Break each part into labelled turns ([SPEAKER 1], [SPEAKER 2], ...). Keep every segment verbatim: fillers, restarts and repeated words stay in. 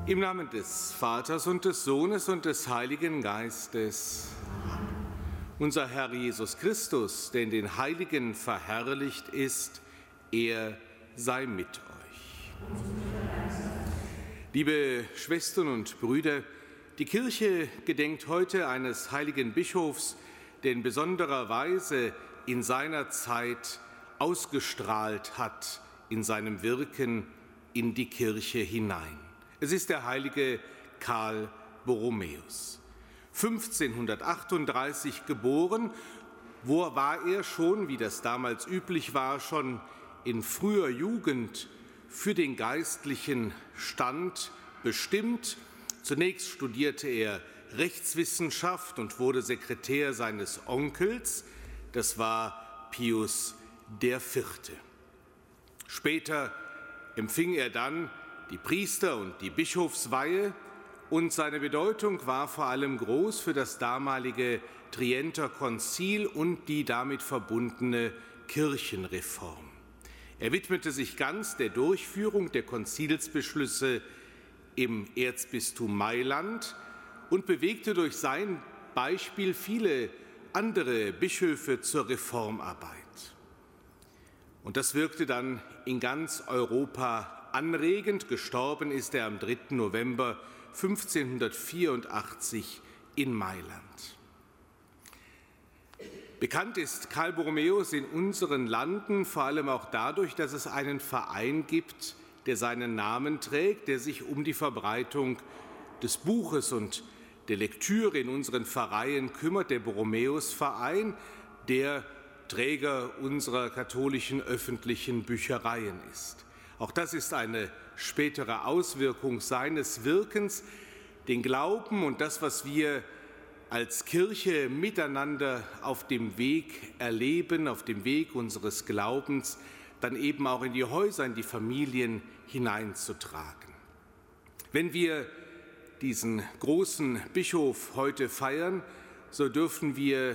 [SPEAKER 1] Im Namen des Vaters und des Sohnes und des Heiligen Geistes. Unser Herr Jesus Christus, der in den Heiligen verherrlicht ist, er sei mit euch. Liebe Schwestern und Brüder, die Kirche gedenkt heute eines heiligen Bischofs, der in besonderer Weise in seiner Zeit ausgestrahlt hat in seinem Wirken in die Kirche hinein. Es ist der heilige Karl Borromäus. fünfzehnhundertachtunddreißig geboren, wo war er schon, wie das damals üblich war, schon in früher Jugend für den geistlichen Stand bestimmt. Zunächst studierte er Rechtswissenschaft und wurde Sekretär seines Onkels, das war Pius der Vierte. Später empfing er dann die Priester- und die Bischofsweihe, und seine Bedeutung war vor allem groß für das damalige Trienter Konzil und die damit verbundene Kirchenreform. Er widmete sich ganz der Durchführung der Konzilsbeschlüsse im Erzbistum Mailand und bewegte durch sein Beispiel viele andere Bischöfe zur Reformarbeit. Und das wirkte dann in ganz Europa anregend. Gestorben ist er am dritten November fünfzehnhundertvierundachtzig in Mailand. Bekannt ist Karl Borromäus in unseren Landen vor allem auch dadurch, dass es einen Verein gibt, der seinen Namen trägt, der sich um die Verbreitung des Buches und der Lektüre in unseren Pfarreien kümmert, der Borromäus-Verein, der Träger unserer katholischen öffentlichen Büchereien ist. Auch das ist eine spätere Auswirkung seines Wirkens, den Glauben und das, was wir als Kirche miteinander auf dem Weg erleben, auf dem Weg unseres Glaubens, dann eben auch in die Häuser, in die Familien hineinzutragen. Wenn wir diesen großen Bischof heute feiern, so dürfen wir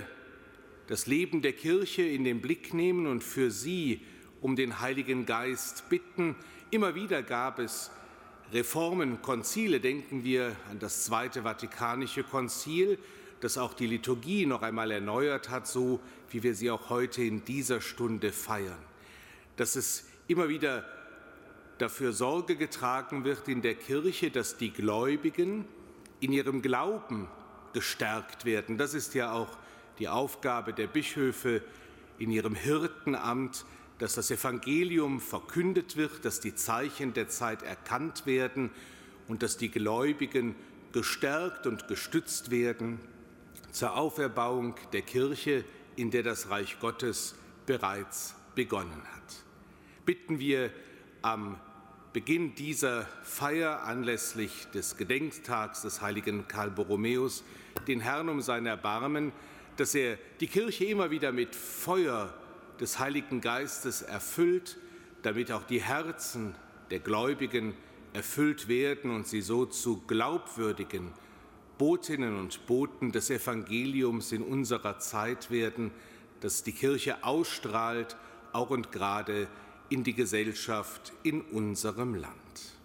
[SPEAKER 1] das Leben der Kirche in den Blick nehmen und für sie um den Heiligen Geist bitten. Immer wieder gab es Reformen, Konzile. Denken wir an das Zweite Vatikanische Konzil, das auch die Liturgie noch einmal erneuert hat, so wie wir sie auch heute in dieser Stunde feiern. Dass es immer wieder dafür Sorge getragen wird in der Kirche, dass die Gläubigen in ihrem Glauben gestärkt werden. Das ist ja auch die Aufgabe der Bischöfe in ihrem Hirtenamt, dass das Evangelium verkündet wird, dass die Zeichen der Zeit erkannt werden und dass die Gläubigen gestärkt und gestützt werden zur Auferbauung der Kirche, in der das Reich Gottes bereits begonnen hat. Bitten wir am Beginn dieser Feier anlässlich des Gedenktags des heiligen Karl Borromäus den Herrn um sein Erbarmen, dass er die Kirche immer wieder mit Feuer des Heiligen Geistes erfüllt, damit auch die Herzen der Gläubigen erfüllt werden und sie so zu glaubwürdigen Botinnen und Boten des Evangeliums in unserer Zeit werden, dass die Kirche ausstrahlt, auch und gerade in die Gesellschaft in unserem Land.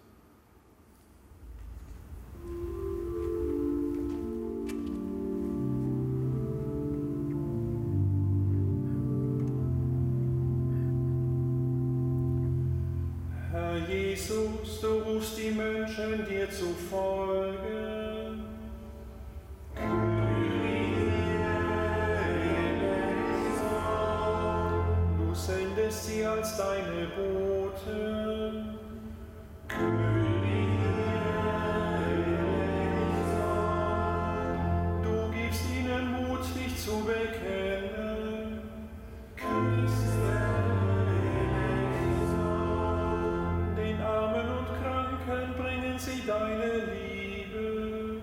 [SPEAKER 2] Jesus, du rufst die Menschen dir zu folgen. Du sendest sie als deine Boten. Du gibst ihnen Mut, dich zu bekennen. Den Armen und Kranken bringen sie deine Liebe.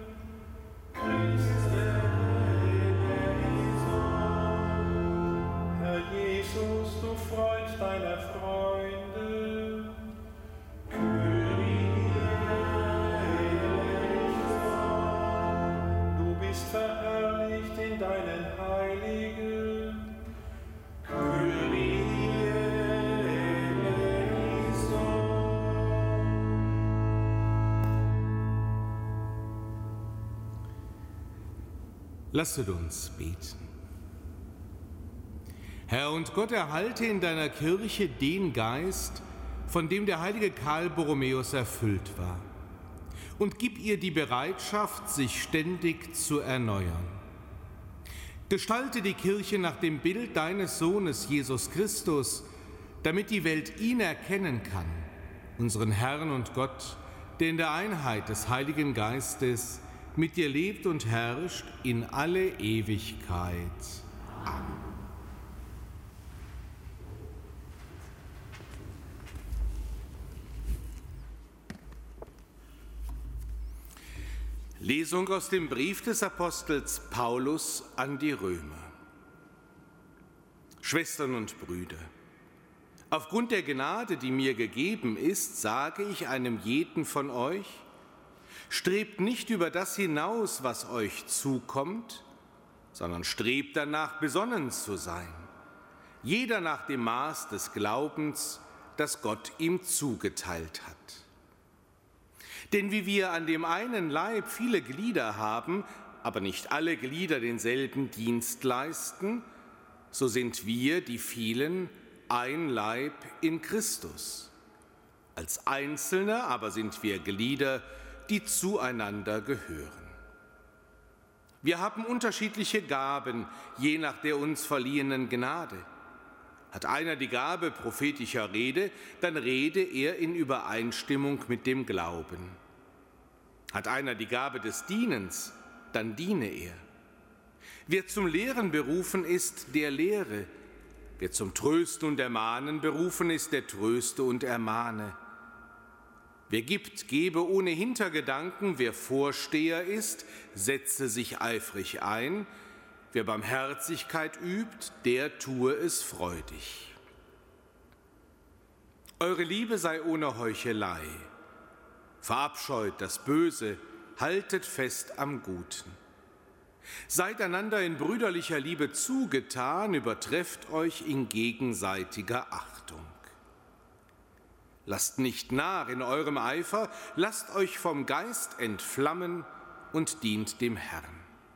[SPEAKER 2] Herr Jesus, du Freund deiner Freunde. Du bist verherrlicht in deinen Heiligen.
[SPEAKER 1] Lasset uns beten. Herr und Gott, erhalte in deiner Kirche den Geist, von dem der heilige Karl Borromäus erfüllt war, und gib ihr die Bereitschaft, sich ständig zu erneuern. Gestalte die Kirche nach dem Bild deines Sohnes Jesus Christus, damit die Welt ihn erkennen kann, unseren Herrn und Gott, der in der Einheit des Heiligen Geistes mit dir lebt und herrscht in alle Ewigkeit. Amen. Lesung aus dem Brief des Apostels Paulus an die Römer. Schwestern und Brüder, aufgrund der Gnade, die mir gegeben ist, sage ich einem jeden von euch: Strebt nicht über das hinaus, was euch zukommt, sondern strebt danach, besonnen zu sein, jeder nach dem Maß des Glaubens, das Gott ihm zugeteilt hat. Denn wie wir an dem einen Leib viele Glieder haben, aber nicht alle Glieder denselben Dienst leisten, so sind wir, die vielen, ein Leib in Christus. Als Einzelne aber sind wir Glieder, die zueinander gehören. Wir haben unterschiedliche Gaben, je nach der uns verliehenen Gnade. Hat einer die Gabe prophetischer Rede, dann rede er in Übereinstimmung mit dem Glauben. Hat einer die Gabe des Dienens, dann diene er. Wer zum Lehren berufen ist, der lehre. Wer zum Trösten und Ermahnen berufen ist, der tröste und ermahne. Wer gibt, gebe ohne Hintergedanken. Wer Vorsteher ist, setze sich eifrig ein. Wer Barmherzigkeit übt, der tue es freudig. Eure Liebe sei ohne Heuchelei. Verabscheut das Böse, haltet fest am Guten. Seid einander in brüderlicher Liebe zugetan, übertrefft euch in gegenseitiger Achtung. Lasst nicht nach in eurem Eifer, lasst euch vom Geist entflammen und dient dem Herrn.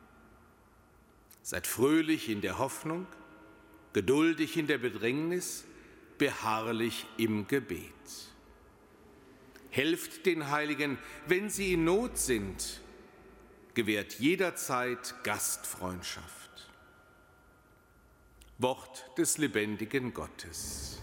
[SPEAKER 1] Seid fröhlich in der Hoffnung, geduldig in der Bedrängnis, beharrlich im Gebet. Helft den Heiligen, wenn sie in Not sind, gewährt jederzeit Gastfreundschaft. Wort des lebendigen Gottes.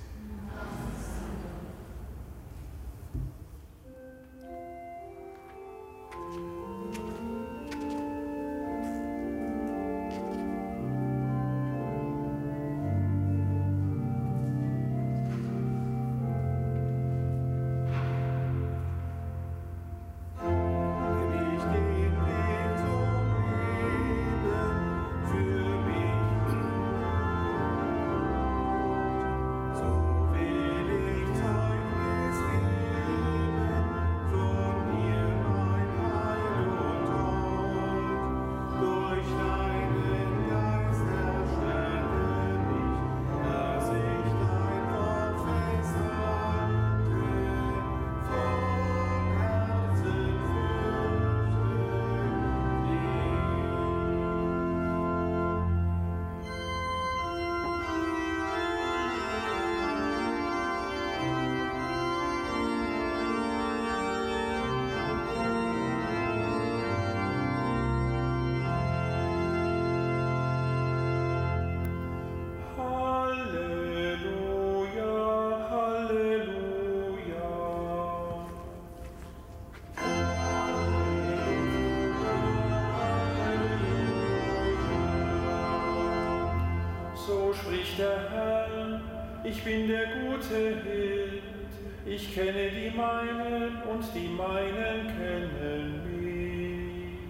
[SPEAKER 2] Der Herr, ich bin der gute Hirt, ich kenne die meinen und die meinen kennen mich.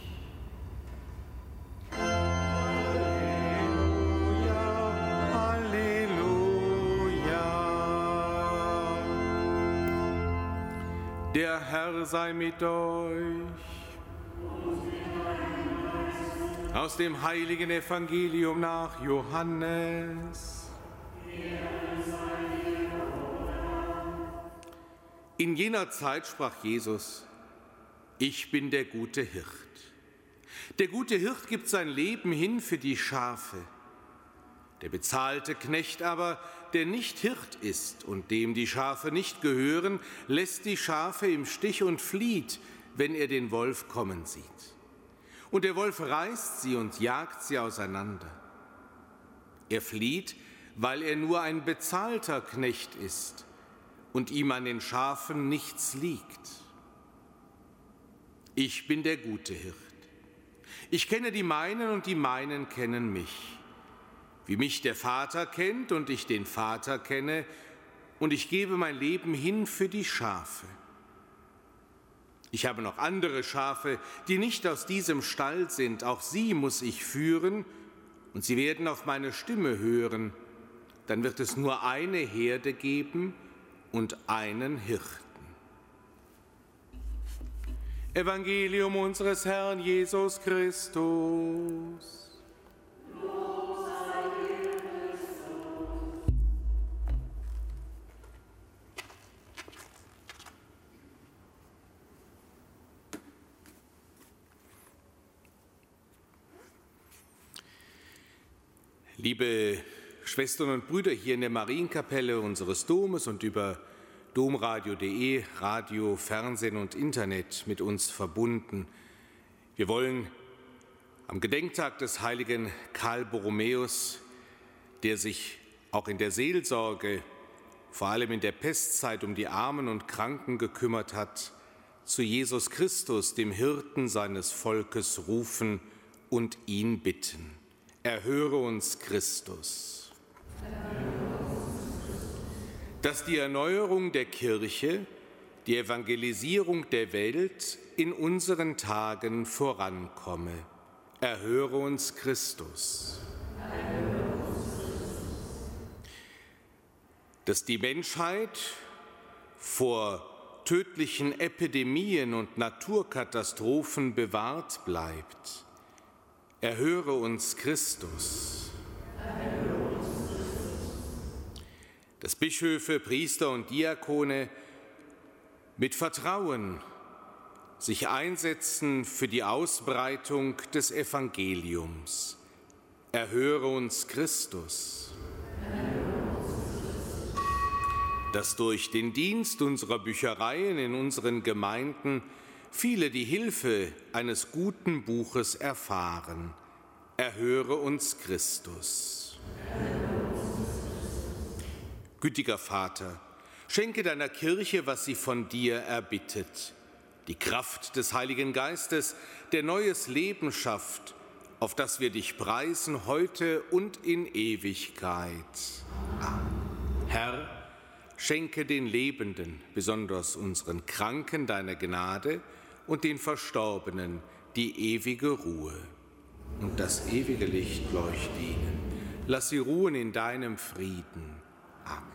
[SPEAKER 2] Halleluja,
[SPEAKER 1] Halleluja. Der Herr sei mit euch. Aus dem heiligen Evangelium nach Johannes. In jener Zeit sprach Jesus: Ich bin der gute Hirt. Der gute Hirt gibt sein Leben hin für die Schafe. Der bezahlte Knecht aber, der nicht Hirt ist und dem die Schafe nicht gehören, lässt die Schafe im Stich und flieht, wenn er den Wolf kommen sieht. Und der Wolf reißt sie und jagt sie auseinander. Er flieht, weil er nur ein bezahlter Knecht ist und ihm an den Schafen nichts liegt. Ich bin der gute Hirt. Ich kenne die meinen und die meinen kennen mich. Wie mich der Vater kennt und ich den Vater kenne, und ich gebe mein Leben hin für die Schafe. Ich habe noch andere Schafe, die nicht aus diesem Stall sind. Auch sie muss ich führen, und sie werden auf meine Stimme hören. Dann wird es nur eine Herde geben und einen Hirten. Evangelium unseres Herrn Jesus Christus. Liebe Schwestern und Brüder hier in der Marienkapelle unseres Domes und über domradio punkt de, Radio, Fernsehen und Internet mit uns verbunden. Wir wollen am Gedenktag des heiligen Karl Borromäus, der sich auch in der Seelsorge, vor allem in der Pestzeit, um die Armen und Kranken gekümmert hat, zu Jesus Christus, dem Hirten seines Volkes, rufen und ihn bitten. Erhöre uns, Christus. Dass die Erneuerung der Kirche, die Evangelisierung der Welt in unseren Tagen vorankomme. Erhöre uns, Christus. Dass die Menschheit vor tödlichen Epidemien und Naturkatastrophen bewahrt bleibt. Erhöre uns, Christus. Dass Bischöfe, Priester und Diakone mit Vertrauen sich einsetzen für die Ausbreitung des Evangeliums. Erhöre uns, Christus. Dass durch den Dienst unserer Büchereien in unseren Gemeinden viele die Hilfe eines guten Buches erfahren. Erhöre uns, Christus. Gütiger Vater, schenke deiner Kirche, was sie von dir erbittet, die Kraft des Heiligen Geistes, der neues Leben schafft, auf das wir dich preisen, heute und in Ewigkeit. Amen. Herr, schenke den Lebenden, besonders unseren Kranken, deine Gnade und den Verstorbenen die ewige Ruhe. Und das ewige Licht leuchte ihnen. Lass sie ruhen in deinem Frieden. Amen.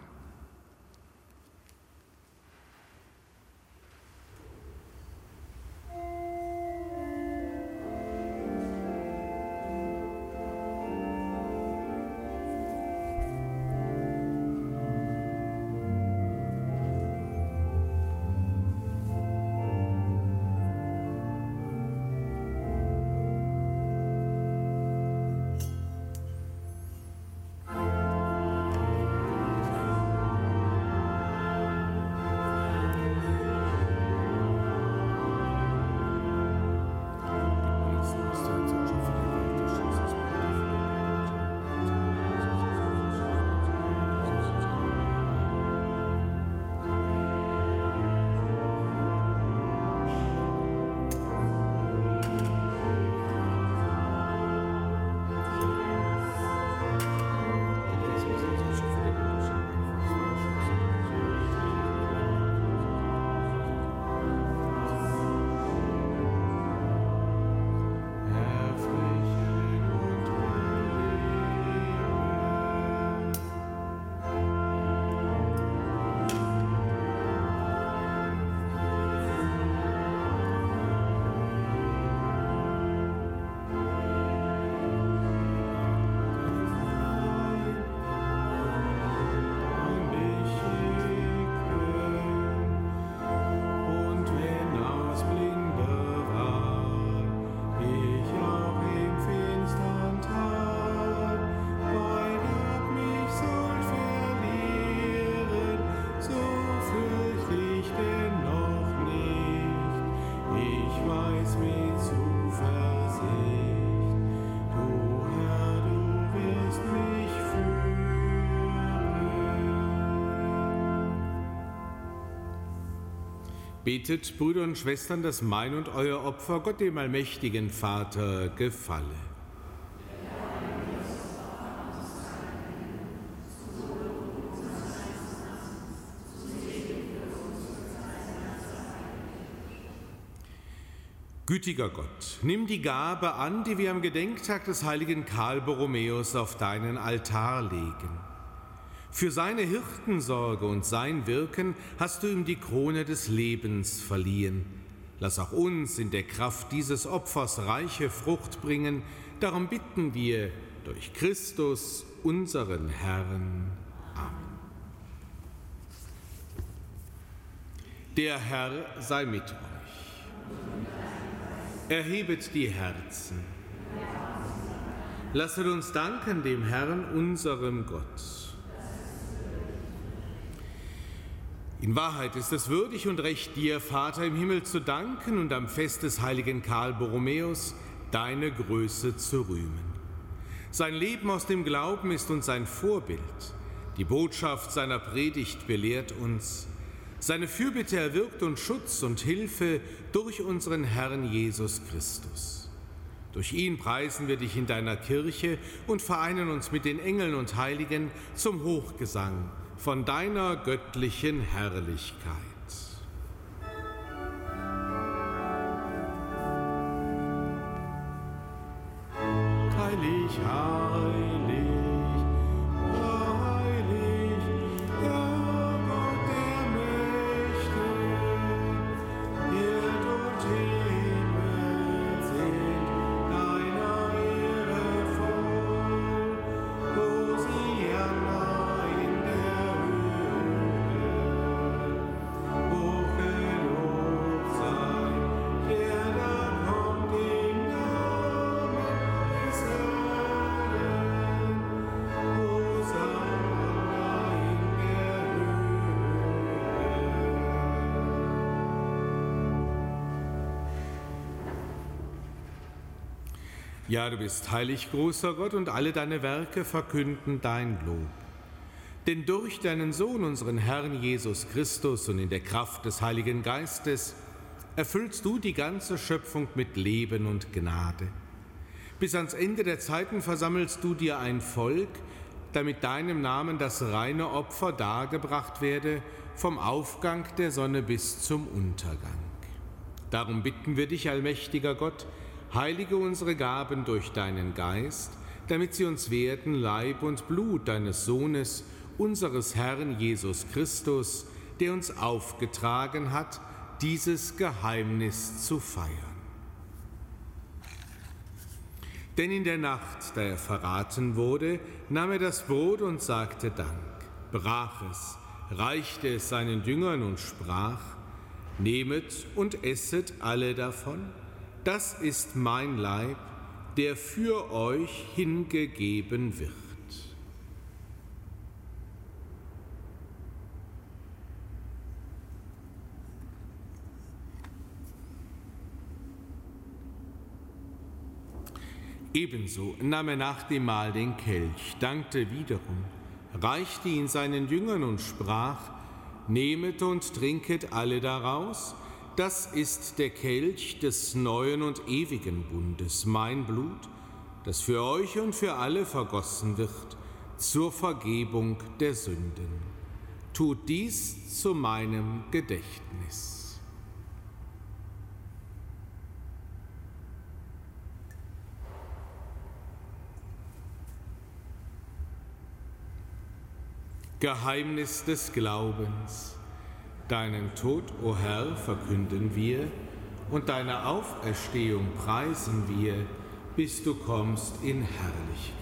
[SPEAKER 1] Betet, Brüder und Schwestern, dass mein und euer Opfer Gott dem allmächtigen Vater gefalle. Gütiger Gott, nimm die Gabe an, die wir am Gedenktag des heiligen Karl Borromäus auf deinen Altar legen. Für seine Hirtensorge und sein Wirken hast du ihm die Krone des Lebens verliehen. Lass auch uns in der Kraft dieses Opfers reiche Frucht bringen. Darum bitten wir durch Christus, unseren Herrn. Amen. Der Herr sei mit euch. Erhebet die Herzen. Lasset uns danken dem Herrn, unserem Gott. In Wahrheit ist es würdig und recht, dir, Vater im Himmel, zu danken und am Fest des heiligen Karl Borromäus deine Größe zu rühmen. Sein Leben aus dem Glauben ist uns ein Vorbild. Die Botschaft seiner Predigt belehrt uns. Seine Fürbitte erwirkt uns Schutz und Hilfe durch unseren Herrn Jesus Christus. Durch ihn preisen wir dich in deiner Kirche und vereinen uns mit den Engeln und Heiligen zum Hochgesang von deiner göttlichen Herrlichkeit. Heilig, heilig, heilig, der Gott der Mächte, Erd und Himmel sind deiner Ehre voll. Hosianna in der Höhe, hochgelobt sei, der da kommt im Namen des Herrn. Hosanna in der Höhe. Ja, du bist heilig, großer Gott, und alle deine Werke verkünden dein Lob. Denn durch deinen Sohn, unseren Herrn Jesus Christus, und in der Kraft des Heiligen Geistes erfüllst du die ganze Schöpfung mit Leben und Gnade. Bis ans Ende der Zeiten versammelst du dir ein Volk, damit deinem Namen das reine Opfer dargebracht werde, vom Aufgang der Sonne bis zum Untergang. Darum bitten wir dich, allmächtiger Gott, heilige unsere Gaben durch deinen Geist, damit sie uns werden Leib und Blut deines Sohnes, unseres Herrn Jesus Christus, der uns aufgetragen hat, dieses Geheimnis zu feiern. Denn in der Nacht, da er verraten wurde, nahm er das Brot und sagte Dank, brach es, reichte es seinen Jüngern und sprach: Nehmet und esset alle davon, das ist mein Leib, der für euch hingegeben wird. Ebenso nahm er nach dem Mahl den Kelch, dankte wiederum, reichte ihn seinen Jüngern und sprach: Nehmet und trinket alle daraus, das ist der Kelch des neuen und ewigen Bundes, mein Blut, das für euch und für alle vergossen wird, zur Vergebung der Sünden. Tut dies zu meinem Gedächtnis. Geheimnis des Glaubens. Deinen Tod, o Herr, verkünden wir, und deine Auferstehung preisen wir, bis du kommst in Herrlichkeit.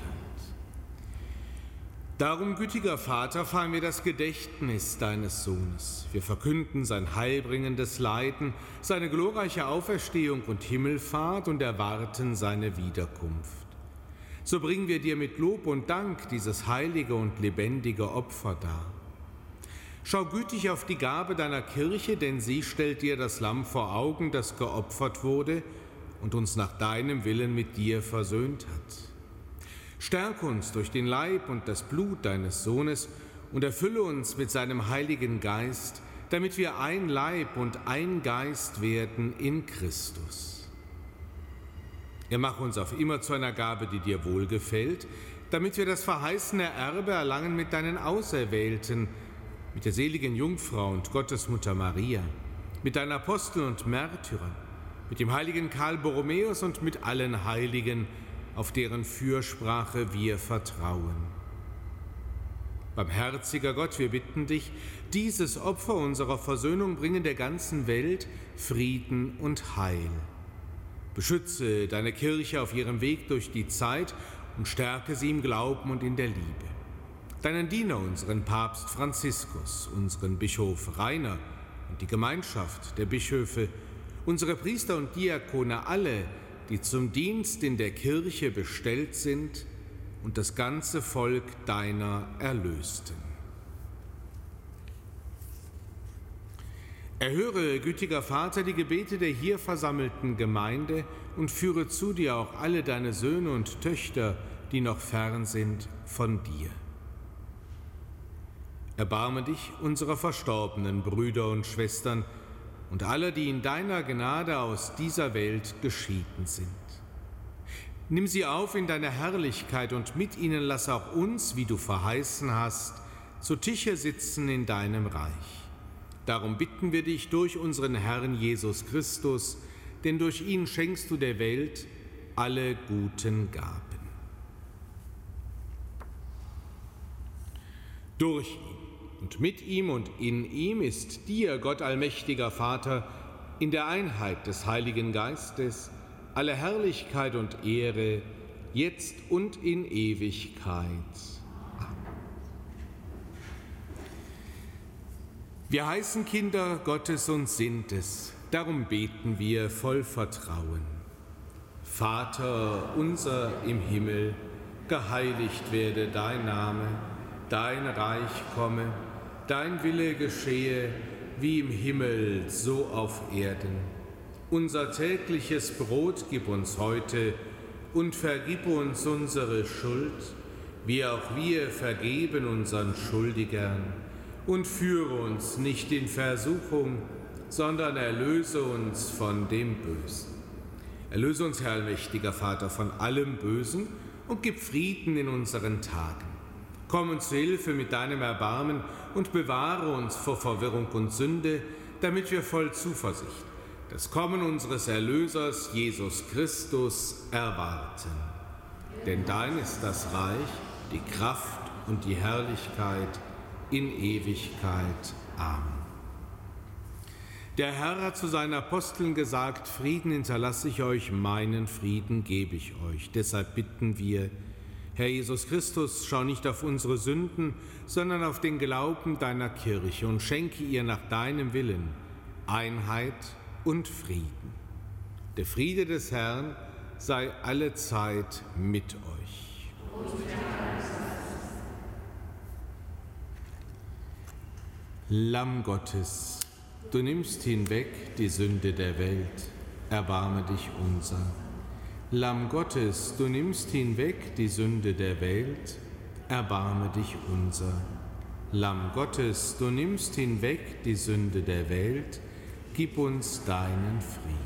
[SPEAKER 1] Darum, gütiger Vater, feiern wir das Gedächtnis deines Sohnes. Wir verkünden sein heilbringendes Leiden, seine glorreiche Auferstehung und Himmelfahrt und erwarten seine Wiederkunft. So bringen wir dir mit Lob und Dank dieses heilige und lebendige Opfer dar. Schau gütig auf die Gabe deiner Kirche, denn sie stellt dir das Lamm vor Augen, das geopfert wurde und uns nach deinem Willen mit dir versöhnt hat. Stärke uns durch den Leib und das Blut deines Sohnes und erfülle uns mit seinem Heiligen Geist, damit wir ein Leib und ein Geist werden in Christus. Er mache uns auf immer zu einer Gabe, die dir wohlgefällt, damit wir das verheißene Erbe erlangen mit deinen Auserwählten, mit der seligen Jungfrau und Gottesmutter Maria, mit deinen Aposteln und Märtyrern, mit dem heiligen Karl Borromäus und mit allen Heiligen, auf deren Fürsprache wir vertrauen. Barmherziger Gott, wir bitten dich, dieses Opfer unserer Versöhnung bringe der ganzen Welt Frieden und Heil. Beschütze deine Kirche auf ihrem Weg durch die Zeit und stärke sie im Glauben und in der Liebe. Deinen Diener, unseren Papst Franziskus, unseren Bischof Rainer und die Gemeinschaft der Bischöfe, unsere Priester und Diakone, alle, die zum Dienst in der Kirche bestellt sind, und das ganze Volk deiner Erlösten. Erhöre, gütiger Vater, die Gebete der hier versammelten Gemeinde und führe zu dir auch alle deine Söhne und Töchter, die noch fern sind von dir. Erbarme dich unserer verstorbenen Brüder und Schwestern und aller, die in deiner Gnade aus dieser Welt geschieden sind. Nimm sie auf in deine Herrlichkeit und mit ihnen lass auch uns, wie du verheißen hast, zu Tische sitzen in deinem Reich. Darum bitten wir dich durch unseren Herrn Jesus Christus, denn durch ihn schenkst du der Welt alle guten Gaben. Durch ihn und mit ihm und in ihm ist dir, Gott allmächtiger Vater, in der Einheit des Heiligen Geistes, alle Herrlichkeit und Ehre, jetzt und in Ewigkeit. Amen. Wir heißen Kinder Gottes und sind es, darum beten wir voll Vertrauen. Vater unser im Himmel, geheiligt werde dein Name, dein Reich komme, dein Wille geschehe, wie im Himmel, so auf Erden. Unser tägliches Brot gib uns heute und vergib uns unsere Schuld, wie auch wir vergeben unseren Schuldigern. Und führe uns nicht in Versuchung, sondern erlöse uns von dem Bösen. Erlöse uns, Herr allmächtiger Vater, von allem Bösen und gib Frieden in unseren Tagen. Komm uns zu Hilfe mit deinem Erbarmen und bewahre uns vor Verwirrung und Sünde, damit wir voll Zuversicht das Kommen unseres Erlösers, Jesus Christus, erwarten. Denn dein ist das Reich, die Kraft und die Herrlichkeit in Ewigkeit. Amen. Der Herr hat zu seinen Aposteln gesagt, Frieden hinterlasse ich euch, meinen Frieden gebe ich euch. Deshalb bitten wir, Herr Jesus Christus, schau nicht auf unsere Sünden, sondern auf den Glauben deiner Kirche und schenke ihr nach deinem Willen Einheit und Frieden. Der Friede des Herrn sei allezeit mit euch. Lamm Gottes, du nimmst hinweg die Sünde der Welt, erbarme dich unser. Lamm Gottes, du nimmst hinweg die Sünde der Welt, erbarme dich unser. Lamm Gottes, du nimmst hinweg die Sünde der Welt, gib uns deinen Frieden.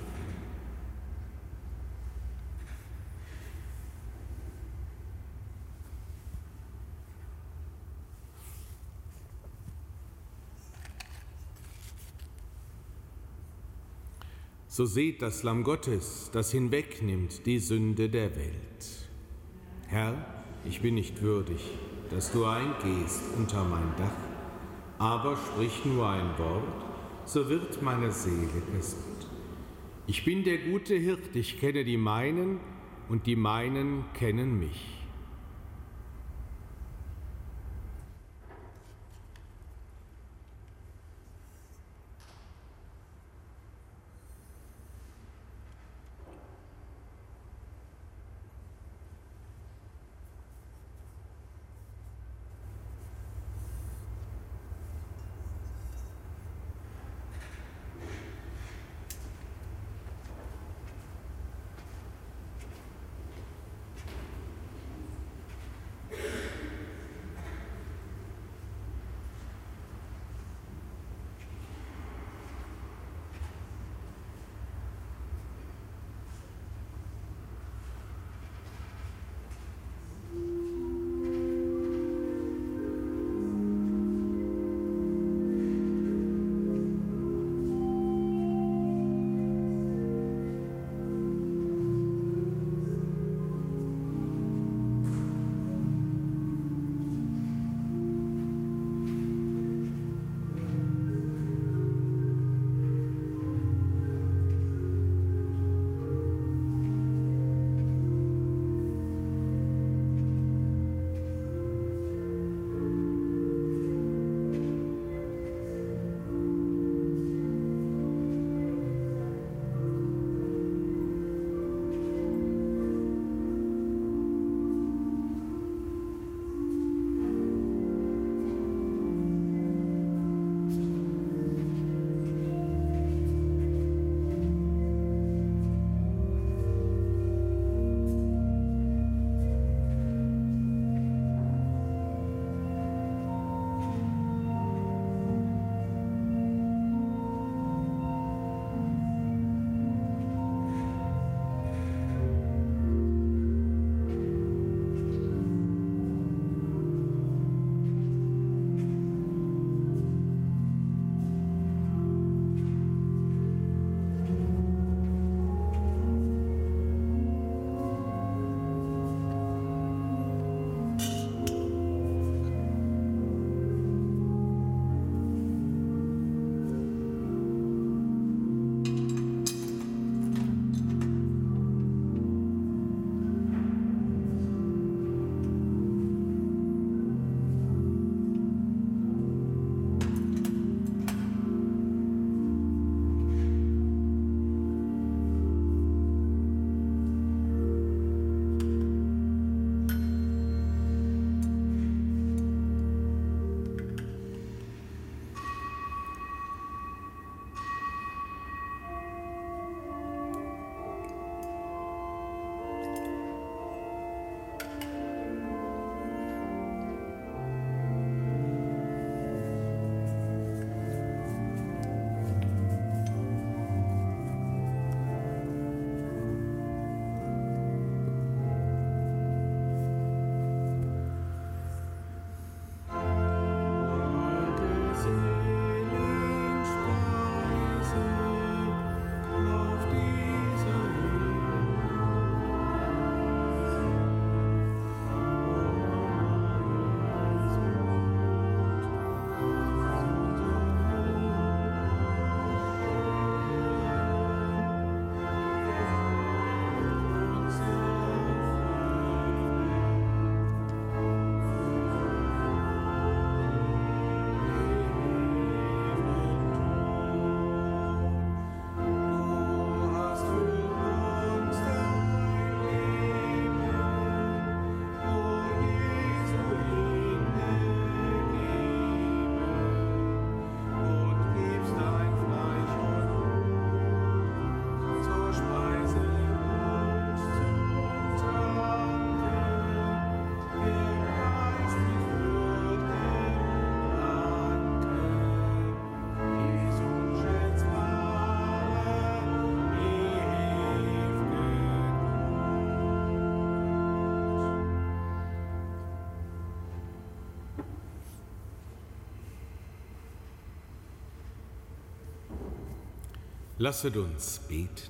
[SPEAKER 1] So seht das Lamm Gottes, das hinwegnimmt die Sünde der Welt. Herr, ich bin nicht würdig, dass du eingehst unter mein Dach, aber sprich nur ein Wort, so wird meine Seele gesund. Ich bin der gute Hirt, ich kenne die meinen und die meinen kennen mich. Lasset uns beten.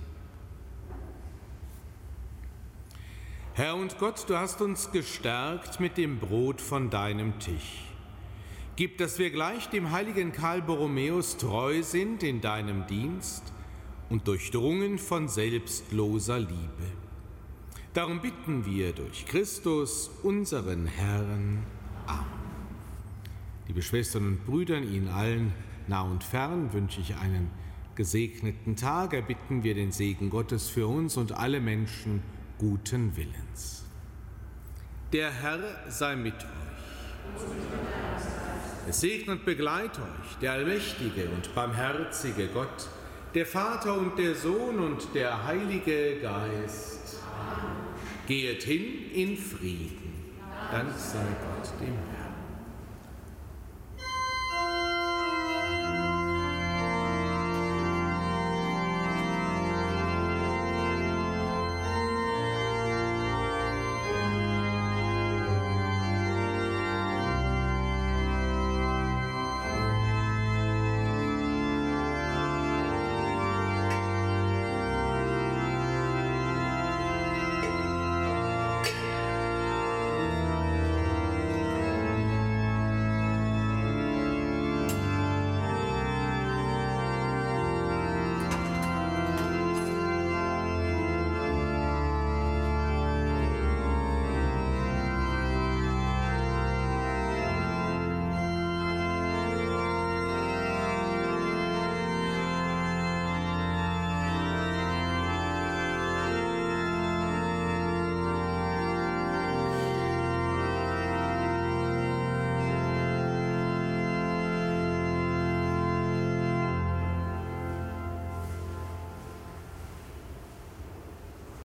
[SPEAKER 1] Herr und Gott, du hast uns gestärkt mit dem Brot von deinem Tisch. Gib, dass wir gleich dem heiligen Karl Borromäus treu sind in deinem Dienst und durchdrungen von selbstloser Liebe. Darum bitten wir durch Christus, unseren Herrn. Amen. Liebe Schwestern und Brüder, Ihnen allen nah und fern wünsche ich einen gesegneten Tag. Erbitten wir den Segen Gottes für uns und alle Menschen guten Willens. Der Herr sei mit euch. Es segne und begleite euch der allmächtige und barmherzige Gott, der Vater und der Sohn und der Heilige Geist. Amen. Geht hin in Frieden. Dank sei Gott dem Herrn.